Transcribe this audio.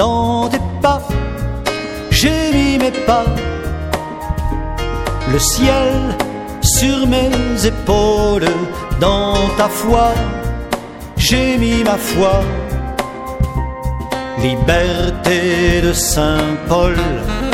dans tes pas, j'ai mis mes pas. Le ciel sur mes épaules, dans ta foi, j'ai mis ma foi. Liberté de Saint Paul,